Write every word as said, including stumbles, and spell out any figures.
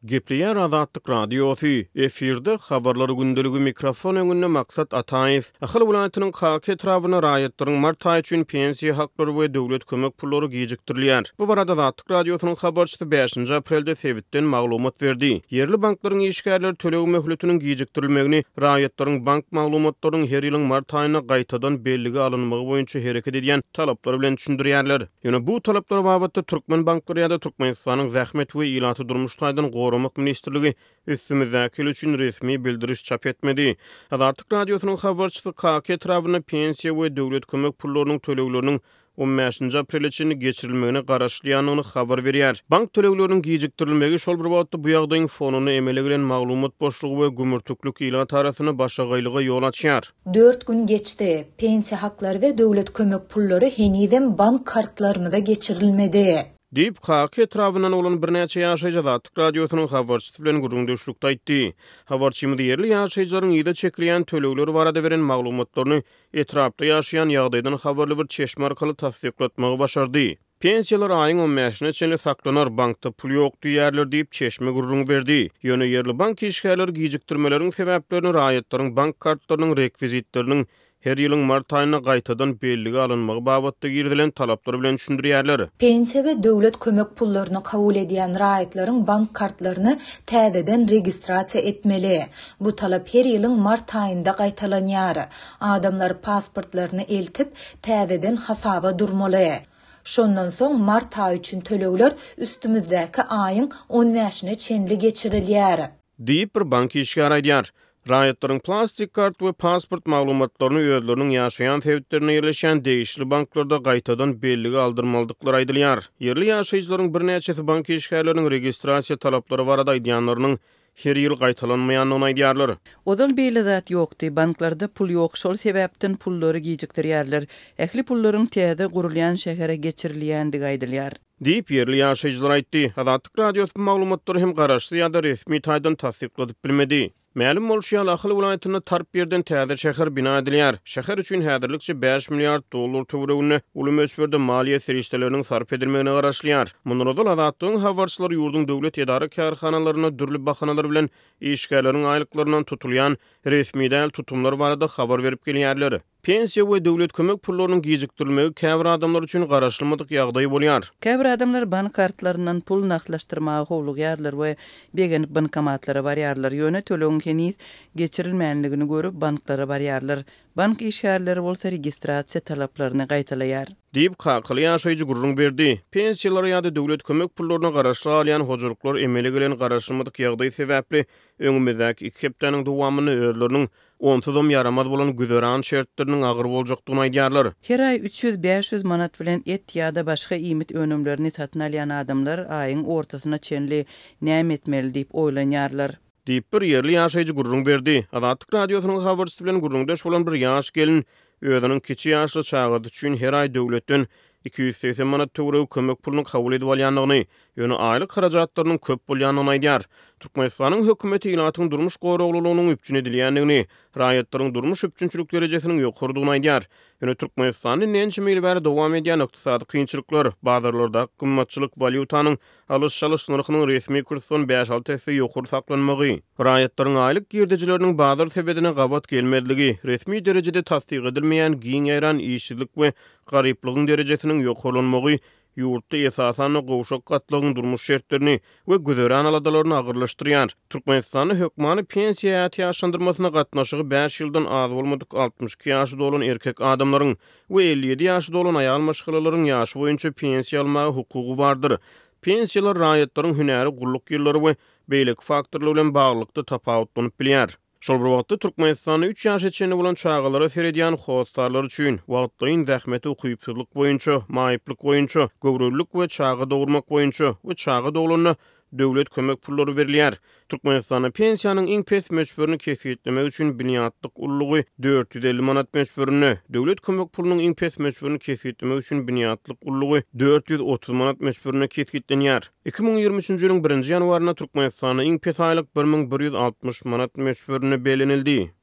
Gepliýär Azatlyk radiosu. Efirde habarlary gündeligi mikrofon öňünde maksat Ataýew. Ahyl welaýatynyň Kaky etrawyna raýatlaryň mart aýy üçin pensiýa haklary we döwlet kömek pullary gijikdirilýär. Bu barada Azatlyk radiosynyň habarçysy beşinji aprelde Sewitden maglumat berdi. Yerli banklaryň işgärleri tölew möhletiniň gijikdirilmegini, raýatlaryň bank maglumatlarynyň her ýylyň mart aýyna gaýtadan belligi alynmagy boýunça hereket edýän talaplary bilen düşündirýärler. Ýöne bu talaplara babatda Türkmen banklary ýa-da Türkmenistanyň zähmet we ilaty durmuşdaýdan Gorumak Ministrligi üstümizdäki üçin resmi bildiriş çap etmedi. Azatlyk radiosynyň habarçysy Kaky etrawyna pensiýa we döwlet kömek pullarynyň төлewleriniň on beşinji aprel üçin geçirilmegini garaşlýanyny habar berýär. Bank төлewleriniň gijikdirilmegi şol bir wagtda bu ýagdaýyň fonuny emele bilen maglumat boşlugy we gümürtüklük ilat arasyny başagaýlyga ýol açýar. dört gün geçti. Pensiýa haklary we döwlet kömek pullary heniden bank kartlarymyza geçirilmedi. Diýip Kaky etrawynyň olan bir näçe ýaşaýjy Azatlyk radiosynyň habarçysy bilen gurulmuşlukda aýtdy. Habarçymyz ýerli ýaşaýjylaryň ýyda çekilýän төлewleri barada beren maglumatlaryny etrapda ýaşaýan ýagdaýdan habarly bir çeşme arkaly tasdiklatmagy başardy. Pensiýalar aýyň on beşine çenli saklanar, bankda pul ýok diýerler diýip çeşme gurrun berdi. Ýöne ýerli bank işgärleri gijikdirmeleriň sebäplerini raýatlaryň bank kartlarynyň rekvizitleriniň her ýylyň mart aýyna gaýtadan belligi alynmagy babatda girdilen talaplary bilen düşündirýärler. Pensiýa we döwlet kömek pullaryny kabul edýän raýatlaryň bank kartlaryny täzeden registrasiýa etmeli. Bu talap her ýylyň mart aýynda gaýtalanýar. Adamlar pasportlaryny eltip täzeden hasaba durmaly. Şondan soň mart aýy üçin төлewler üstümizdäki aýyň on beşine çenli geçirilýär. Diýip bir bank işgär aýdýar. Raýatlaryň plastik kart we pasport maglumatlaryny özleriniň ýaşaýan sebäplerine ýerleşen değişli banklarda gaýtadan belligi aldyrmaldyklary aýdylýar. Yerli ýaşaýjylaryň bir näçesi bank işgärleriniň registrasiýa talaplary barada aýdýanlarynyň her ýyl gaýtalanmaýanyny aýdýarlar. Odal beýle zat ýokdy, banklarda pul ýok, şol sebäpden pullary gijikdirýärler. Ähli pullaryň täze gurulýan şähere geçirilýändigi aýdylýar. Diýip yerli ýaşaýjylar aýtdy. Azatlyk radiosynyň maglumatlary hem garaşly ýa-da resmi taýdan tasdikladyp bilmedi. Ma'lum bolşýar Ahyl welaýatyna tarp berden täze şäher bina edilýär. Şäher üçin häzirlikçe beş milliard dollar töweregini uly mösberde maliýe serişdeleriniň sarp edilmegine garaşlýar. Mundan Azatlygyň habarçylary ýurdun döwlet edara karhanalarına dürli bahanalar bilen işgärleriň aýlyklaryndan tutulýan resmi däl tutumlar barada habar berip gelýärler. Pensiýa we döwlet kömek pullarynyň gijikdirilmegi käbir adamlar üçin garaşylmadyk ýagdaý bolýar. Käbir adamlar bank kartlaryndan pul naklaşdyrmagy howlugýarlar we begenip bankomatlara barýarlar. Ýöne tölegiň heniz geçirilmänligini görüp banklara barýarlar. Bank işgärleri bolsa registrasiýa talaplaryny gaýtalaýar. Diýip kakyly ýaşaýjy gurrun berdi. Pensiýalara ýa-da döwlet kömek pullaryna garaşly alýan hojurluklar emele gelen garaşylmadyk ýagdaý sebäpli öňümizdäki iki hepdeniň dowamyny özleriniň onsuzam yaramaz bolan güzöran şertleriniň agyr boljakdygyny aýdýarlar. Her aý üç yüz beş yüz manat bilen et ýa-da başga iýmit önümlerini satyn alýan adamlar aýyň ortasyna çenli näme etmeli diýip oýlanýarlar. Diýip bir ýerli ýaşaýjy gurrun berdi. Azatlyk radiosynyň habarçysy bilen gurrundaş bolan bir ýaş gelin özüniň kiçi ýaşly çagydy üçin her aý döwletden iki yüz seksen manat töwereg kömek puluny kabul edip alýanlygyny, ýöne aýlyk harajatlarynyň köp bolýanyny aýdýar. Türkmenistanyň hökümeti ilatyň durmuş goraglylygynyň üpçün edilýändigini, raýatlaryň durmuş üpçünçilik derejesiniň ýokurdygyny aýdýar. Ýöne Türkmenistanyň näçe meýil bäri dowam edýän ykdysady kynçylyklar, bazarlarda gymmatçylyk valyutanyň alış-salyş narhynyň resmi kursyň beş alty esse ýokur saklanmagy, raýatlaryň aýlyk girdijileriniň bazar sebedine gawat gelmedligi, resmi derejede tasdiq edilmeýän giň ýaran işçilik we garyplygyň derejesiniň ýokurlanmagy, ýurtda esasan gowşak gatlygyň durmuş şertlerini we güzöran aladalaryny agyrlaşdyrýar. Türkmenistanyň hökümeti pensiýa ýaşandyrmasyna gatnaşygy beş ýyldan az bolmadyk altmış iki ýaşy dolan erkek adamlaryň we elli ýedi ýaşy dolan aýal maşgalaryň ýaşy boýunça pensiýa almagy hukugy bardyr. Pensiýalar raýatlaryň hünäri gulluk ýyllary we beýleki faktorlar bilen baglykda tapawutlanyp bilýär. Şol bir wagtda Türkmenistanyň üç ýaş içinde bolan çağalara seredýän howstarlar üçin wagtlaryň zähmeti ukypsuzlyk boýunça, maýyplyk boýunça, göwrüllik we çağa dowurmak boýunça we çağa dowulanyna döwlet kömek pullary berilýär. Türkmenistanyň pensiýanyň iň pes möçberini kesiplemek üçin biniatlyk ullugy dört yüz elli manat möçberini, döwlet kömek pulunyň iň pes möçberini kesiplemek üçin biniatlyk ullugy dört yüz otuz manat möçberini kesiplenýär. iki ming ýygrimi üçinji ýylyň birinji ýanwaryna Türkmenistanyň iň pes aýlyk bir ming bir ýüz altmış manat möçberini belenildi.